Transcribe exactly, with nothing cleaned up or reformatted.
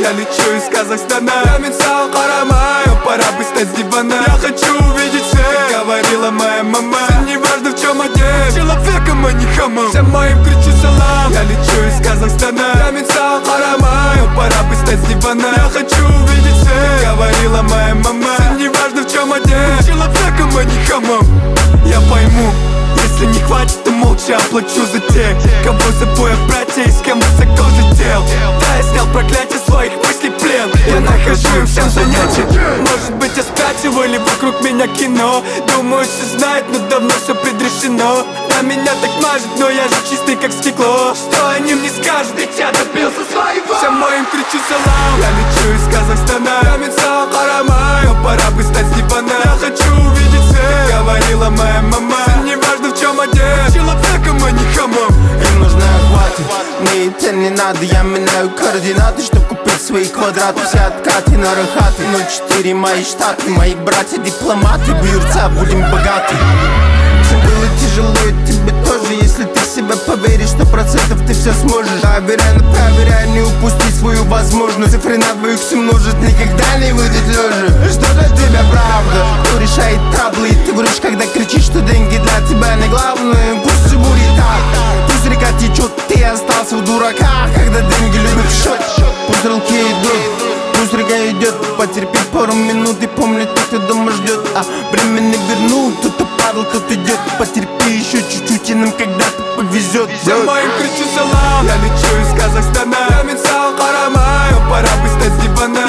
Я лечу из Казахстана, я мечтал карамаю, пора бы встать с дивана. Я хочу увидеть всех, как говорила моя мама. Все не важно в чем одет, человеком, а не хамом. Всем моим кричу салам. Я лечу из Казахстана, я мечтал карамаю, пора бы встать с дивана. Я хочу увидеть всех, как говорила моя мама. Все не важно в чем одет, человеком, а не хамом. Я пойму, если не хватит, то молча оплачу за тех, кого собой братья и с кем высоко зател. Да, я снял проклятие своих мыслей плен. Я нахожу им всем занятия. Может быть, я спятил или вокруг меня кино. Думаю, все знают, но давно все предрешено. На меня так мажет, но я же чистый как стекло. Что они мне скажут, ведь я добился своего. Всем моим кричу салам. Я лечу из Казахстана, я мечтал карамаю, пора бы встать с дивана. Я хочу увидеть всех, как говорила моя мама. Все не важно в чем одет, человеком, а не хамом. Им нужны охваты, мне и цель не надо. Я меняю координаты, чтоб купить свои квадраты. Все откаты на рахаты, ноль четыре мои штаты. Мои братья дипломаты, бьются, будем богаты. Всем было тяжело, и тебе тоже. Если ты в себя поверишь, сто процентов ты все сможешь. Доверяй, но проверяй, не упусти свою возможность. Цифры на двоих все множит, никогда не выйдет лежа. Что для тебя правда? Кто решает траблы? И ты врешь, когда кричишь, что деньги для тебя не главное. Пусть все будет так, пусть река течет, ты остался в дураках. Когда деньги любят счет, пусть руки идут, пусть река идет. Потерпи пару минут и помни, кто дома ждет. А время не вернул, кто-то падал, кто-то идет. Потерпи еще чуть-чуть, и нам когда-то повезет. Всем моим кричу салам. Я лечу из Казахстана, я мечтал карамаю, пора бы встать с дивана.